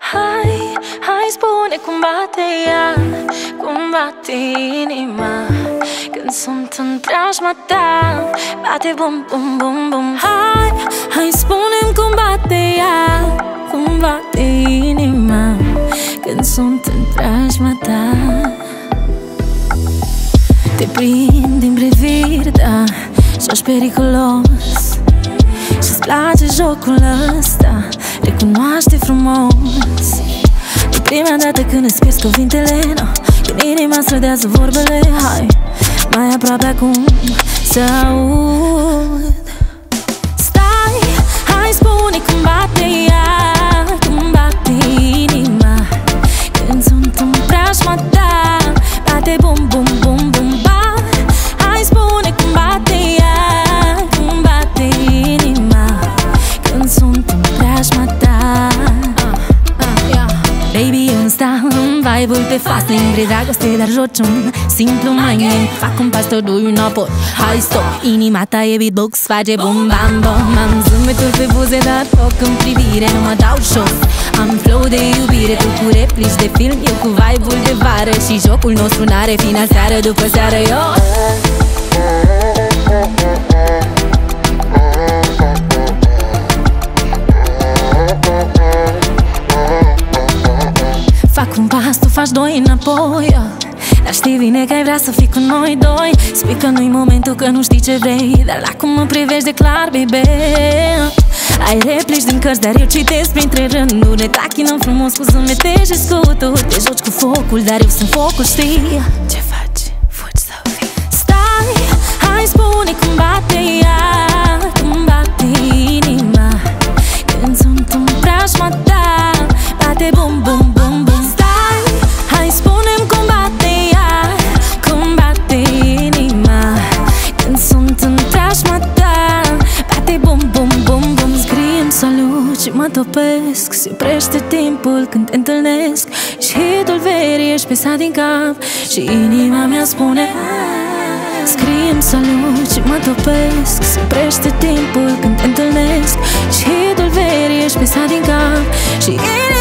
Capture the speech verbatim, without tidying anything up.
Hai, hai spune cum bate ea, cum bate inima când sunt în preajma ta. Bate bum, bum, bum, bum. Hai, hai spune-mi cum bate ea, cum bate inima când sunt în preajma ta. Te prind din priviri, da, și-aș periculos. Și-ți place jocul ăsta, recunoaște frumos. De prima dată când îți pierzi cuvintele, no, când inima strădează vorbele. Hai, mai aproape acum să aud. Stai, hai spune cum bate ea, cum bate inima când sunt în preajma ta. Bate bum, bum, bum, bum, ba. Hai spune cum bate ea, cum bate inima când sunt în preajma ta. Baby, eu sta în vibe-ul pe fast lane. Vrei dragoste, dar joci un simplu mind. Fac un pas, te dui înapoi. Hai stop, inima ta e beatbox, face bum bam bom. Am zâmbetul pe buze, dar foc în privire, nu mă dau jos. Am flow de iubire, tu cu replici de film, eu cu vibe-ul de vară. Și jocul nostru n-are final, seară după seară, yo. Fac un pas, tu faci doi înapoi, dar știi bine că ai vrea să fii cu noi doi. Spui că nu-i momentul, că nu știi ce vrei, dar la cum mă privești de clar, baby. Ai replici din cărți, dar eu citesc printre rânduri. Ne tachinăm frumos cu zâmbete și scuturi. Te joci cu focul, dar eu sunt focul, știi? Ce faci? Fugi sau vii? Stai, hai spune cum bate ea, cum bate inima când sunt în preajma ta. Bate bum, bum, bum, bum. Stai, hai spune-mi cum bate ea, cum bate inima când sunt în preajma ta. Bate bum, bum, bum, bum. Scrie-mi salut și mă topesc. Se oprește timpul când te întâlnesc. Și hitul verii ești pesat din cap și inima mea spune. Scrie-mi salut și mă topesc. Se oprește timpul când te întâlnesc. Și hitul verii ești pesat din cap și inima